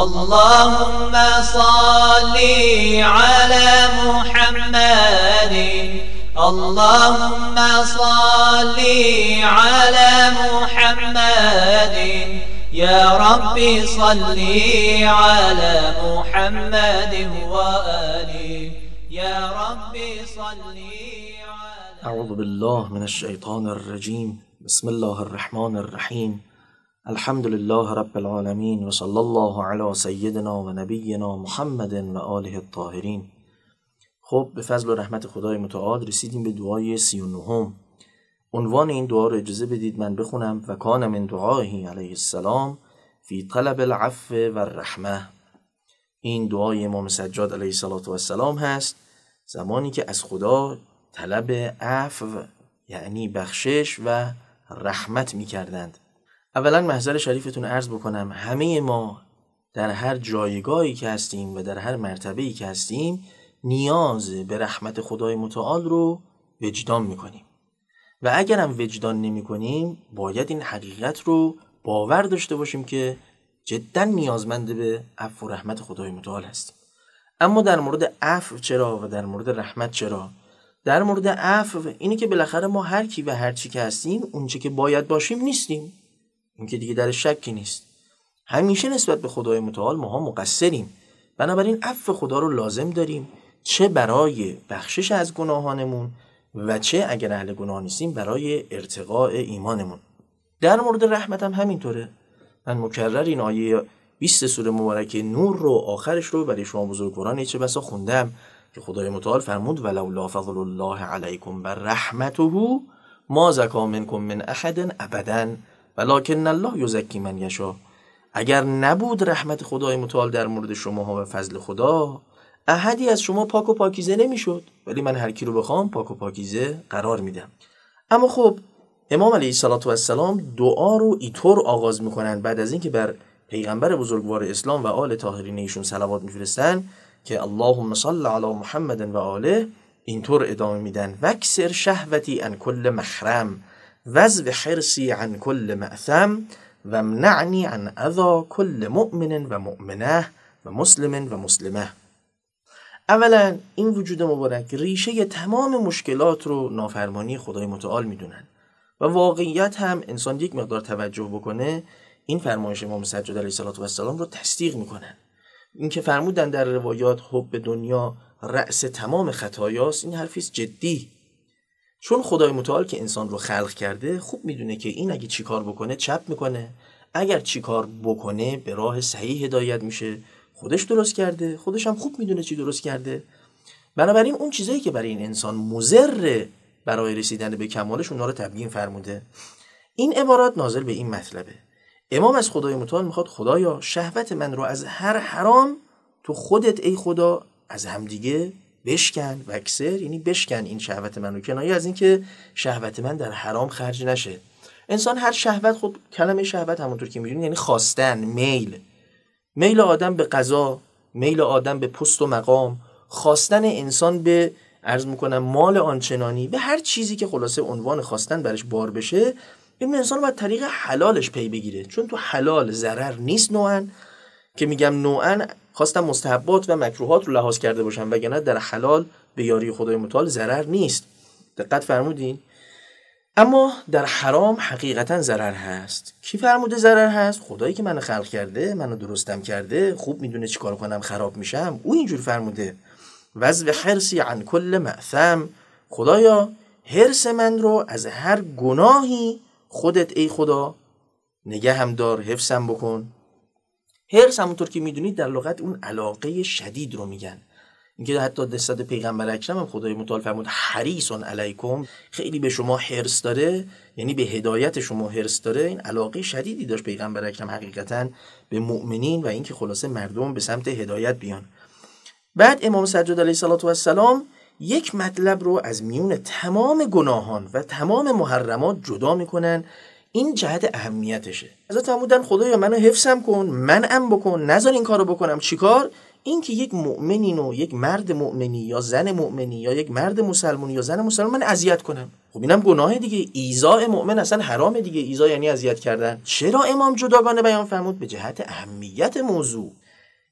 اللهم صل على محمد اللهم صل على محمد يا ربي صل على محمد وآله يا ربي صل على. اعوذ بالله من الشیطان الرجیم. بسم الله الرحمن الرحیم. الحمد لله رب العالمین و صلی الله علی سیدنا و نبینا محمد و آله الطاهرین. خب به فضل و رحمت خدای متعال رسیدیم به دعای 39. عنوان این دعا رو اجازه بدید من بخونم. و کان من دعایه علیه السلام فی طلب العفو و الرحمه. این دعای امام سجاد علیه السلام هست زمانی که از خدا طلب عفو یعنی بخشش و رحمت می کردند. اولا محضر شریفتون عرض بکنم همه ما در هر جایگاهی که هستیم و در هر مرتبه‌ای که هستیم نیاز به رحمت خدای متعال رو وجدان میکنیم و اگرم وجدان نمی کنیم باید این حقیقت رو باور داشته باشیم که جدا نیازمند به عفو و رحمت خدای متعال هستیم. اما در مورد عفو چرا و در مورد رحمت چرا؟ در مورد عفو اینه که بالاخره ما هر کی و هر چی که هستیم اونچه که باید باشیم نیستیم، این که دیگه در شکی نیست. همیشه نسبت به خدای متعال ماها مقصریم، بنابراین عفو خدا رو لازم داریم، چه برای بخشش از گناهانمون و چه اگر اهل گناه نیستیم برای ارتقاء ایمانمون. در مورد رحمت هم همینطوره. من مکرر این آیه 20 سوره مبارکه نور رو آخرش رو برای شما بزرگواران چه بسا خوندم که خدای متعال فرمود ولولا فضل الله علیکم و رحمته ما زکا منکم من احد ابدا ولکن الله یزکی من یشاء. اگر نبود رحمت خدای متعال در مورد شماها و فضل خدا احدی از شما پاک و پاکیزه نمیشد، ولی من هر کی رو بخوام پاک و پاکیزه قرار میدم. اما خب امام علیه السلام دعا رو اینطور آغاز میکنن بعد از اینکه بر پیغمبر بزرگوار اسلام و آل طاهرین ایشون صلوات میفرستن که اللهم صل علی محمد و آله، اینطور ادامه میدن وکسر شهوتی عن کل محرم وذب حرصی عن کل مأثم و امنعنی عن اذی کل مؤمن و مؤمنه و مسلم و مسلمه. اولا این وجود مبارک ریشه تمام مشکلات رو نافرمانی خدای متعال میدونن و واقعیت هم انسان یک مقدار توجه بکنه این فرمایش امام سجاد علیه السلام رو تصدیق میکنن. این که فرمودن در روایات حب دنیا رأس تمام خطایاست، این حرفیست جدی، چون خدای متعال که انسان رو خلق کرده خوب میدونه که این اگه چی کار بکنه چپ میکنه، اگر چی کار بکنه به راه صحیح هدایت میشه. خودش درست کرده، خودش هم خوب میدونه چی درست کرده. بنابراین اون چیزایی که برای این انسان مضر برای رسیدن به کمالش اونها رو تبیین فرموده. این عبارات نازل به این مطلبه. امام از خدای متعال میخواد خدایا شهوت من رو از هر حرام تو خودت ای خدا از همدیگه بشکن. و اکثر یعنی بشکن این شهوت من رو، کنایه از این که شهوت من در حرام خرج نشه. انسان هر شهوت، خود کلمه شهوت همونطور که میدونید یعنی خواستن، میل آدم به غذا، میل آدم به پست و مقام، خواستن انسان به عرض میکنم مال آنچنانی، به هر چیزی که خلاصه عنوان خواستن برش بار بشه. این انسان باید طریق حلالش پی بگیره، چون تو حلال ضرر نیست نوعاً، که میگم نوعاً خواستم مستحبات و مکروهات رو لحاظ کرده باشم، وگرنه در حلال به یاری خدای متعال ضرر نیست. دقت فرمودین؟ اما در حرام حقیقتا ضرر هست. کی فرموده ضرر هست؟ خدایی که منو خلق کرده، منو درستم کرده، خوب میدونه چیکار کنم خراب میشم، او اینجور فرموده. وذب حرصی عن کل مأثم، خدایا حرص من رو از هر گناهی خودت ای خدا نگه هم دار، حفظم بکن. حرص همونطور که میدونید در لغت اون علاقه شدید رو میگن. اینکه حتی نسبت پیغمبر اکرم هم خدای متعال فرمود حریص علیکم، خیلی به شما حرص داره، یعنی به هدایت شما حرص داره. این علاقه شدیدی داشت پیغمبر اکرم حقیقتا به مؤمنین و اینکه خلاصه مردم به سمت هدایت بیان. بعد امام سجاد علیه السلام یک مطلب رو از میون تمام گناهان و تمام محرمات جدا میکنن. این جهت اهمیتشه. ازت فرمودن خدایا منو حفظم کن، منعم بکن، نذار این کارو بکنم. چیکار؟ این که یک مؤمنین و یک مرد مؤمنی یا زن مؤمنی یا یک مرد مسلمانی یا زن مسلمان من اذیت کنم، خب اینم گناه دیگه. ایذاء مؤمن اصلا حرام دیگه. ایذاء یعنی اذیت کردن. چرا امام جداگانه بیان فرمود؟ به جهت اهمیت موضوع.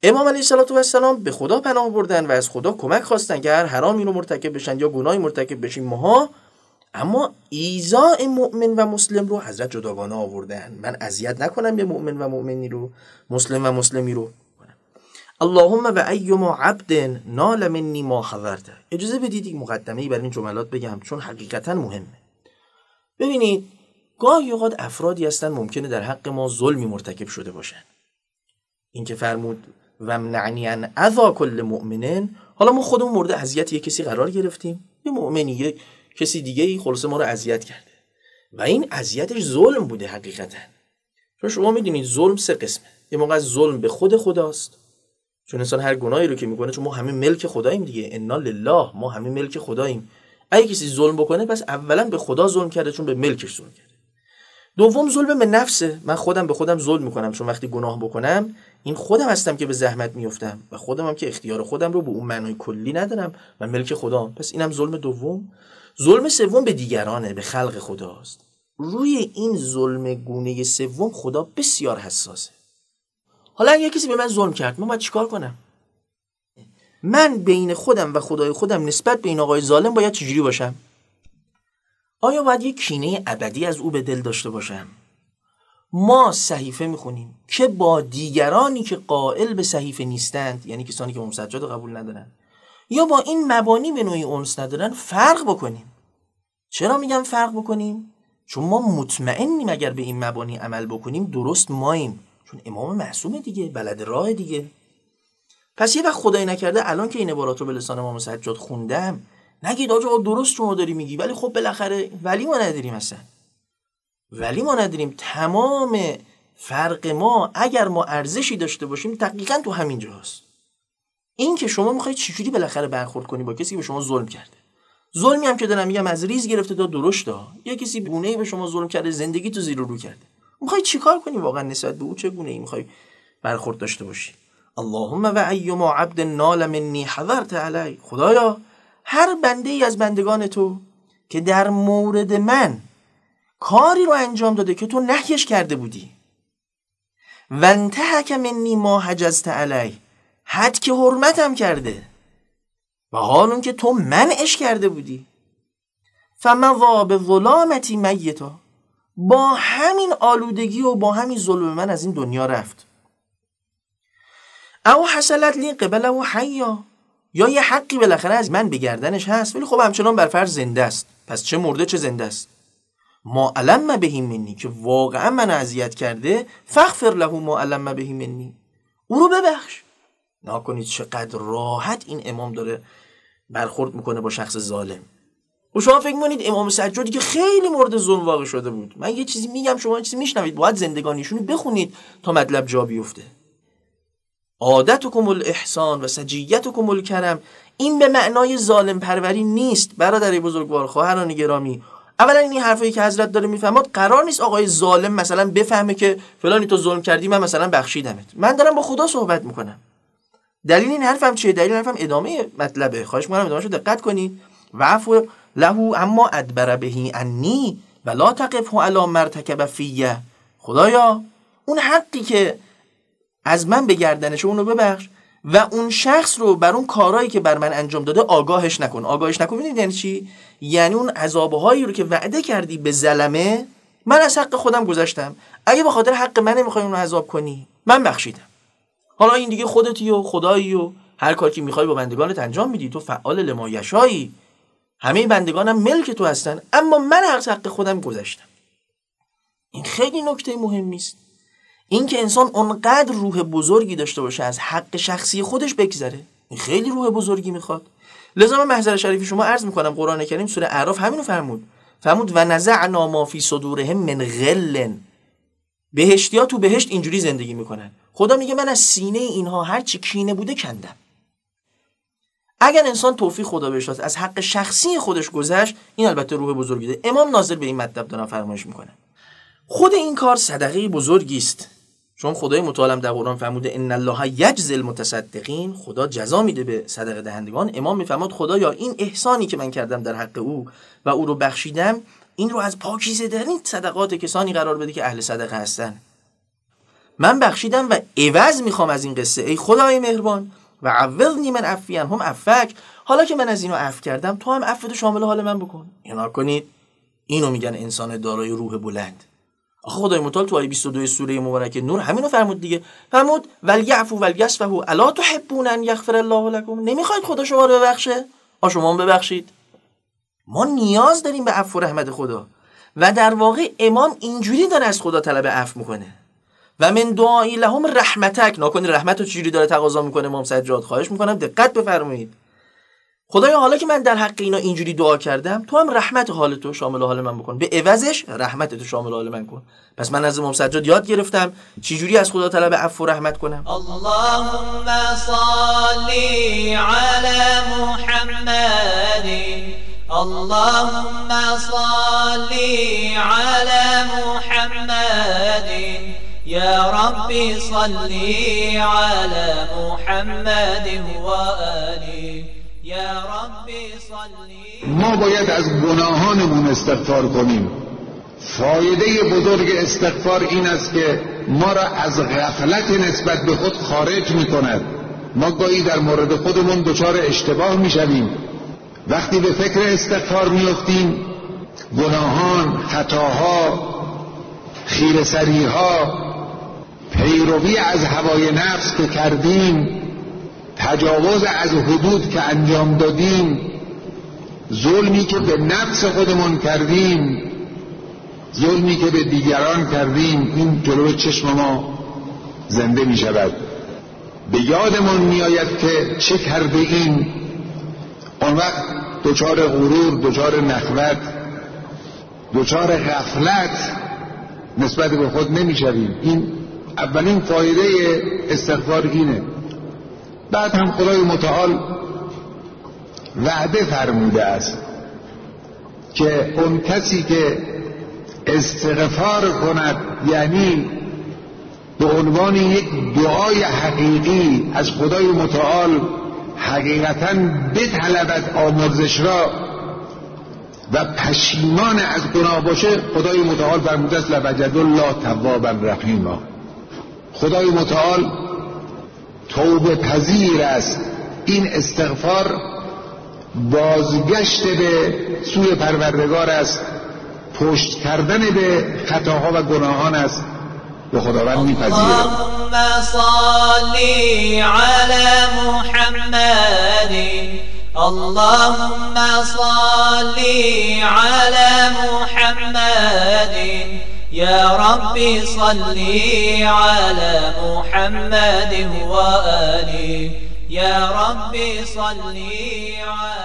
امام علیه السلام به خدا پناه بردن و از خدا کمک خواستن که هر حرامی رو مرتکب بشن یا گناهی مرتکب بشیم ماها، اما ایذاء مؤمن و مسلم رو حضرت جداگانه آوردن. من اذیت نکنم به مؤمن و مؤمنی رو، مسلم و مسلمی رو. اللهم و ایما عبد نال منی ما حضرته. اجازه بدید یک مقدمه‌ای برای این جملات بگم چون حقیقتا مهمه. ببینید گاهی اوقات افرادی هستن ممکنه در حق ما ظلمی مرتکب شده باشن. این که فرمود و منعنی ان اذا کل مؤمنین، حالا ما خودمون مورد اذیت یک کسی قرار گرفتیم، یه مؤمنی یک کسی دیگه ای خلاص ما رو اذیت کرده و این اذیتش ظلم بوده حقیقتا. چون شما میدونید ظلم سه قسمه. یه موقع ظلم به خود خداست، چون انسان هر گناهی رو که میکنه، چون ما همه ملک خداییم دیگه، انا لله، ما همه ملک خداییم. اگه کسی ظلم بکنه پس اولا به خدا ظلم کرده چون به ملکش ظلم کرده. دوم ظلم به نفسه، من خودم به خودم ظلم میکنم چون وقتی گناه بکنم این خودم هستم که به زحمت میافتم و خودم هم که اختیار خودم رو به اون معنای کلی ندارم و ملک خدام، پس اینم ظلم دوم. ظلم سوم به دیگرانه، به خلق خداست. روی این ظلم گونه سوم خدا بسیار حساسه. حالا اگه کسی به من ظلم کرد من باید چیکار کنم؟ من بین خودم و خدای خودم نسبت به این آقای ظالم باید چجوری باشم؟ آیا باید یک کینه ابدی از او به دل داشته باشم؟ ما صحیفه میخونیم که با دیگرانی که قائل به صحیفه نیستند، یعنی کسانی که امام سجاد قبول ندارن یا با این مبانی به نوعی انس ندارن، فرق بکنیم. چرا میگم فرق بکنیم؟ چون ما مطمئنیم اگر به این مبانی عمل بکنیم درست ماییم، چون امام معصومه دیگه، بلد راه دیگه. پس یه وقت خدای نکرده الان که این عبارات رو به لسان امام سجاد خوندم نگید آقا درست شما داری میگی، ولی خب بالاخره ولی ما نداریم، اصلا ولی ما نداریم. تمام فرق ما اگر ما ارزشی داشته باشیم دقیقاً تو همین جاست. این که شما میخواید چجوری بالاخره برخورد کنی با کسی که به شما ظلم کرده. ظلمی هم که دارم میگم از ریز گرفته تا درشتا. یه کسی گونه‌ای به شما ظلم کرده، زندگی تو زیر و رو کرده، میخوای چیکار کنی واقعا نسبت به او؟ چه گونه‌ای میخوای برخورد داشته باشی؟ اللهم و ایما عبد نال منی حضرت علی. خدایا هر بنده ای از بندگان تو که در مورد من کاری رو انجام داده که تو نهیش کرده بودی، و انتهک منی ما حجزت علی، حد که حرمتم کرده و حال اون که تو منعش کرده بودی، فمضا به ظلامتی میتا، با همین آلودگی و با همین ظلم من از این دنیا رفت. او حصلت لی قبل او حیا، یا یه حقی بالاخره از من به گردنش هست ولی خب همچنان بر فرض زنده است، پس چه مرده چه زنده است. ما علم بهی منی، که واقعا من اذیت کرده، فاغفر له ما علم بهی منی، او رو ببخش. نکنید چقدر راحت این امام داره برخورد میکنه با شخص ظالم. و شما فکر می‌کنید امام سجادی که خیلی مورد ظلم واقع شده بود، من یه چیزی میگم شما یه چیزی میشنوید، باید زندگانیشون رو بخونید تا مطلب جا بیفته. عادتکم الاحسان و سجیتکم الکرم، این به معنای ظالم پروری نیست برادر بزرگوار، خواهران گرامی. اولا این حرفایی که حضرت داره میفهمد قرار نیست آقای ظالم مثلا بفهمه که فلانی تو ظلم کردی من مثلا بخشیدمت. من دارم با خدا صحبت میکنم. دلیل این حرفم چیه؟ دلیل حرفم ادامه مطلبه، خواهش میکنم ادامهشو دقت کنید. وعفو له اما ادبر بهی انی ولا تقفه علی مرتکب فیه. خدایا اون حقی که از من به گردنش اونو ببخش و اون شخص رو بر اون کارهایی که بر من انجام داده آگاهش نکن. آگاهش نکن میدونید یعنی چی؟ یعنی اون عذابهایی رو که وعده کردی به ظلمه من از حق خودم گذاشتم، اگه به خاطر حق من نمیخوای اون رو عذاب کنی من بخشیدم. حالا این دیگه خودتی و خدایی و هر کاری که میخوای با بندگانت انجام میدی، تو فعال لما یشایی، همه بندگانم ملک تو هستن، اما من از حق خودم گذاشتم. این خیلی نکته مهمی است. این که انسان اونقدر روح بزرگی داشته باشه از حق شخصی خودش بگذره، این خیلی روح بزرگی میخواد. لذا من محضر شریف شما عرض میکنم قرآن کریم سوره اعراف همینو فرمود و نزعنا ما فی صدورهم من غل. بهشتیا تو بهشت اینجوری زندگی میکنن. خدا میگه من از سینه اینها هر چی کینه بوده کندم. اگر انسان توفیق خدا بهش داد از حق شخصی خودش گذشت، این البته روح بزرگی ده. امام ناظر به این مطلب دارن فرمایش میکنن. خود این کار صدقه بزرگی است، چون خدای متعال در قرآن فرموده ان الله یجزی المتصدقین، خدا جزا میده به صدقه دهندگان. امام میفرماد خدایا این احسانی که من کردم در حق او و او رو بخشیدم، این رو از پاکیزه ترین صدقات کسانی قرار بده که اهل صدقه هستن. من بخشیدم و عوض میخوام از این قصه، ای خدای مهربان، و عوضنی من عفیان هم عفک، حالا که من از اینو عفو کردم تو هم عفوتو شامل حال من بکن. اینا کنید. اینو میگن انسان دارای روح بلند. آخه خدای متعال تو آیه 22 سوره مبارکه نور همینو فرمود دیگه. فرمود ولیعفو ولیصفحوا الا تحبون ان یغفر الله لكم. نمیخواید خدا شما رو ببخشه؟ شما هم ببخشید. ما نیاز داریم به عفو و رحمت خدا و در واقع امام اینجوری داره از خدا طلب عفو میکنه. و من دعای لهم رحمتک. ناکنید رحمتو چجوری داره تقاضا میکنه امام سجاد؟ خواهش میکنم دقت بفرمایید. خدایا حالا که من در حق اینا اینجوری دعا کردم تو هم رحمت حالتو شامل حال من بکن، به عوضش رحمتتو شامل حال من کن. پس من از امام سجاد یاد گرفتم چجوری از خدا طلب عفو و رحمت کنم. اللهم صل علی محمد، اللهم صل علی محمد، یا ربی صل علی محمد و آله. ما باید از گناهانمون استغفار کنیم. فایده بزرگ استغفار این است که ما را از غفلت نسبت به خود خارج می کند. ما گاهی در مورد خودمون دچار اشتباه می شویم. وقتی به فکر استغفار می افتیم گناهان، خطاها، خیره‌سریها، پیروی از هوای نفس که کردیم، تجاوز از حدود که انجام دادیم، ظلمی که به نفس خودمون کردیم، ظلمی که به دیگران کردیم، این جلوی چشم ما زنده می شود. به یادمون می آید که چه کرده ایم. اون وقت دچار غرور، دچار نخوت، دچار غفلت نسبت به خود نمی شویم. این اولین فایده استغفار اینه. بعد هم خدای متعال وعده فرموده است که اون کسی که استغفار کند، یعنی به عنوان یک دعای حقیقی از خدای متعال حقیقتاً بطلبد آمرزش را و پشیمان از گناه باشه، خدای متعال فرموده است لوجد الله توابا رحیما. خدای متعال توبه پذیر است. این استغفار بازگشت به سوی پروردگار است، پشت کردن به خطاها و گناهان است و خداوند میپذیره. اللهم صل علی محمد، اللهم صل علی محمد، یا ربی صل علی محمد و آله، یا ربی صل علی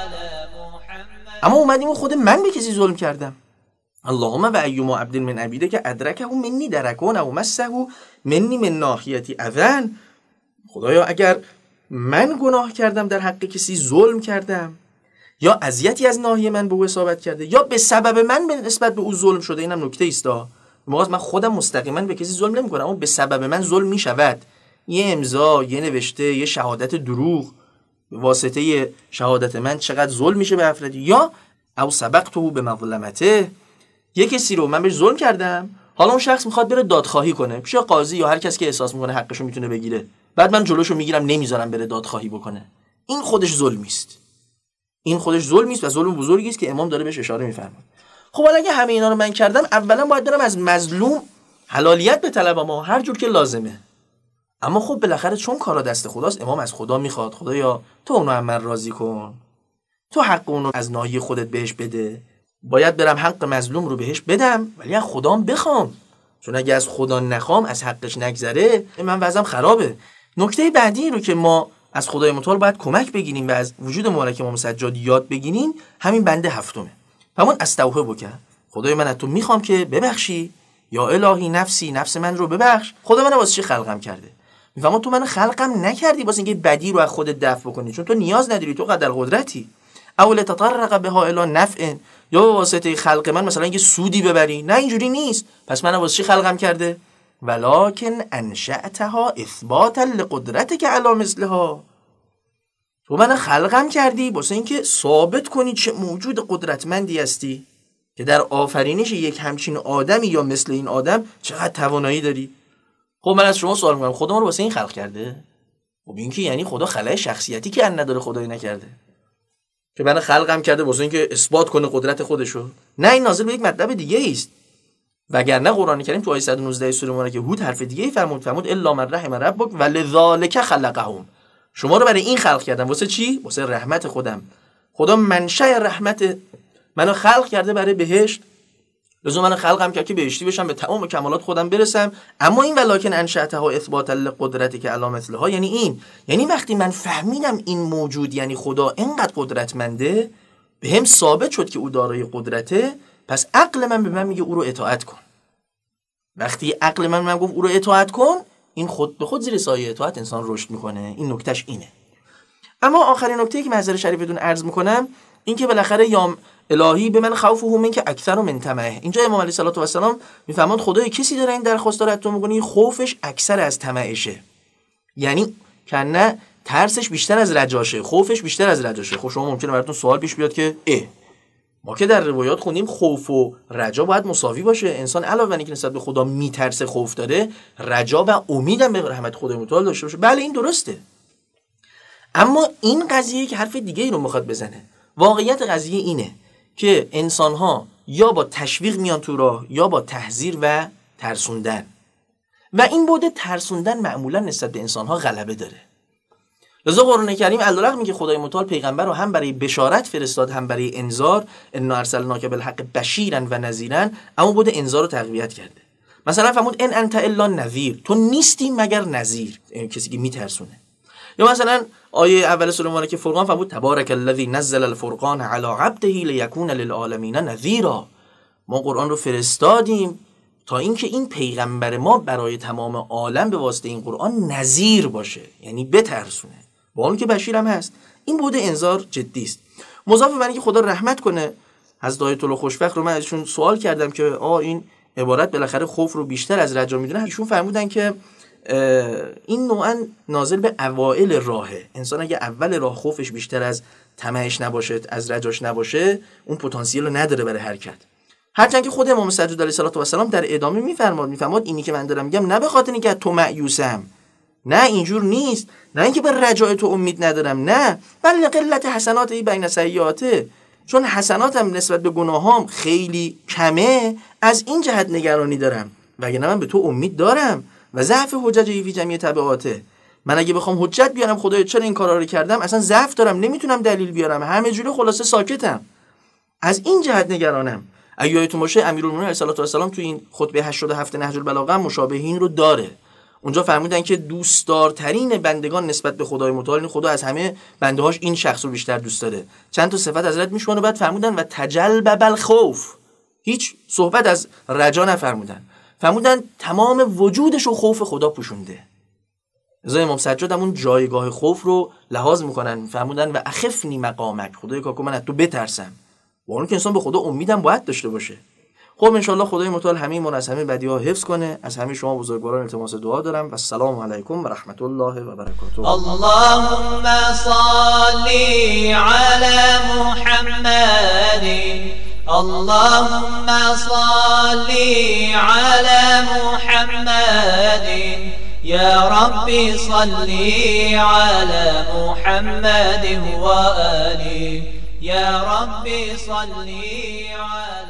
محمد. اما اومدیم خود من به کسی ظلم کردم. اللهم و ایوم عبد من عبیده که ادرکه منی درکون و مسه منی من ناحیتی اذن. خدایا اگر من گناه کردم، در حق کسی ظلم کردم، یا اذیتی از ناحیه من به او اصابت کرده، یا به سبب من به نسبت به او ظلم شده، اینم نکته است. موقع من خودم مستقیما به کسی ظلم نمی‌کنم، اما به سبب من ظلم می‌شود. یه امضا، یه نوشته، یه شهادت دروغ، به واسطه شهادت من چقدر ظلم میشه به افرادی. یا او سبقته به مظلمته، یه کسی رو من بهش ظلم کردم، حالا اون شخص میخواد بره دادخواهی کنه پیش قاضی یا هر کس که احساس میکنه حقشو میتونه بگیره، بعد من جلوشو میگیرم نمیذارم بره دادخواهی بکنه. این خودش ظلمی است. این خودش ظلمی است و ظلم بزرگی است که امام داره بهش اشاره میفرماد. خب حالا اگه همه اینا رو من کردم، اولا باید برم از مظلوم حلالیت به طلبم هر جور که لازمه. اما خب بالاخره چون کارا دست خداست، امام از خدا میخواد خدایا تو اونو هم من راضی کن، تو حق اونو از ناحیه خودت بهش بده. باید برم حق مظلوم رو بهش بدم، ولی از خدام بخوام، چون اگه از خدا نخوام از حقش نگذره من وضعم خرابه. نکته بعدی رو که ما از خدای متعال باید کمک بگیریم و از وجود مبارک امام سجاد یاد بگیریم، همین بنده هفتمه. همون استوهبک، خدای من از تو میخوام که ببخشی، یا الهی نفس من رو ببخش. خدا من واسه چی خلقم کرده؟ میفهمم تو من خلقم نکردی واسه اینکه بدی رو از خودت دفع بکنی، چون تو نیاز نداری، تو قدر قدرتی. اول تطرق بها الی نفع، یا واسطه خلق من مثلا یه سودی ببری. نه اینجوری نیست. پس من واسه چی خلقم کرده؟ ولکن انشأتها اثباتا لقدرتک علی مثلها. تو من خلقم کردی واسه اینکه ثابت کنی چه موجود قدرتمندی هستی که در آفرینش یک همچین آدمی یا مثل این آدم چقدر توانایی داری. خب من از شما سوال میکنم خدا ما رو واسه این خلق کرده؟ خب این که یعنی خدا خلای شخصیتی که ان نداره خدایی نکرده که من خلقم کرده واسه اینکه اثبات کنه قدرت خودشو. نه، این نازل به یک مطلب دیگه است. وگرنه قرآن کریم تو آیه 119 سوره مبارکه هود حرف دیگه ای فرمود الا من رحم ربک ولذالک خلقهم. شما رو برای این خلق کردم. واسه چی؟ واسه رحمت خودم. خدا منشأ رحمت منو خلق کرده برای بهشت. لزوم من خلقم کرد که بهشتی بشم، به تمام کمالات خودم برسم. اما این ولکن انشأتها اثباتا لقدرتی که علی مثلها، یعنی وقتی من فهمیدم این موجود یعنی خدا اینقدر قدرتمنده، بهم ثابت شد که او دارای قدرته، پس عقل من به من میگه او رو اطاعت کن. وقتی عقل من گفت او رو اطاعت کن، این خود به خود زیر سایه اطاعت انسان رشد میکنه. این نکتهش اینه. اما آخرین نکته‌ای که محضر شریفتون عرض میکنم این که بالاخره یا الهی به من خوفه من که اکثر من طمعه. اینجا امام علیه الصلوة و السلام میفهمند خدای کسی داره این درخواست داره تو میکنی خوفش اکثر از طمعشه، یعنی کنه ترسش بیشتر از رجاشه، خوفش بیشتر از رجاشه. خب شما ممکنه براتون سوال پیش بیاد که ما که در روایات خوندیم خوف و رجا باید مساوی باشه. انسان علاوه بر اینکه نسبت به خدا میترسه، خوف داره، رجا و امیدم به رحمت خدای متعال داشته باشه. بله این درسته. اما این قضیه که حرف دیگه ای رو میخواد بزنه. واقعیت قضیه اینه که انسان‌ها یا با تشویق میان تو راه یا با تحذیر و ترسوندن، و این بعد ترسوندن معمولا نسبت به انسان‌ها غلبه داره. لذا قرآن کریم علیرغم اینکه خدای متعال پیغمبر رو هم برای بشارت فرستاد هم برای انذار، انا ارسلناک بالحق بشیرا و نذیرا، اما بعد انذار رو تقویت کرده. مثلا فرمود ان انت الا نذیر، تو نیستی مگر نذیر، کسی که میترسونه. یا مثلا آیه اول سوره مبارکه فرقان فرمود تبارک الذی نزل الفرقان علی عبده لیکون للعالمین نذیرا. ما قرآن رو فرستادیم تا اینکه این پیغمبر ما برای تمام عالم به واسطه این قرآن نذیر باشه، یعنی بترسونه، با اون که بشیر هم هست. این بود انذار جدی است. مضاف بر اینکه خدا رحمت کنه، حضرت آیت الله خوشبخت رو من ازشون سوال کردم که این عبارت بالاخره خوف رو بیشتر از رجا میدونه. ایشون فرمودن که این نوعا نازل به اوائل راهه. انسان اگه اول راه خوفش بیشتر از طمعش نباشه، از رجاش نباشه، اون پتانسیل رو نداره برای حرکت. هرچند که خود امام سجاد علیه السلام در ادامه میفرماد اینی که من دارم میگم نه به خاطر اینکه تو مایوسم، نه اینجور نیست، نه اینکه به رجای تو امید ندارم، نه، بل قلت حسنات بین سیئاته، چون حسناتم نسبت به گناهام خیلی کمه، از این جهت نگرانی دارم، وگرنه من به تو امید دارم. و ضعف حججی فی جمعی تبعاته، من اگه بخوام حجت بیارم خدایا چرا این کارا رو کردم، اصلا ضعف دارم، نمیتونم دلیل بیارم، همه جوره خلاصه ساکتم، از این جهت نگرانم. اگه یادتون باشه امیرالمومنین علیه السلام تو این خطبه 87 نهج البلاغه مشابه این رو داره. اونجا فرمودن که دوستدارترین بندگان نسبت به خدای متعال، خدا از همه بنده‌هاش این شخص رو بیشتر دوست داره. چند تا صفت حضرت میشونه، بعد فرمودن و تجلب الخوف، هیچ صحبت از رجا نفرمودن، فرمودن تمام وجودش رو خوف خدا پوشونده. لذا امام سجاد همون جایگاه خوف رو لحاظ میکنن، فرمودن و اخفنی مقامک، خدای کاکو من از تو بترسم. با اون که انسان به خدا امیدم باید داشته باشه. خب انشالله خدای متعال همه ما از همه بدی‌ها حفظ کنه. از همه شما بزرگواران التماس دعا دارم و السلام علیکم و رحمت الله و برکاته. اللهم صل علی محمد، اللهم صل علی محمد، یا ربی صل علی محمد و آله، یا ربی صل علی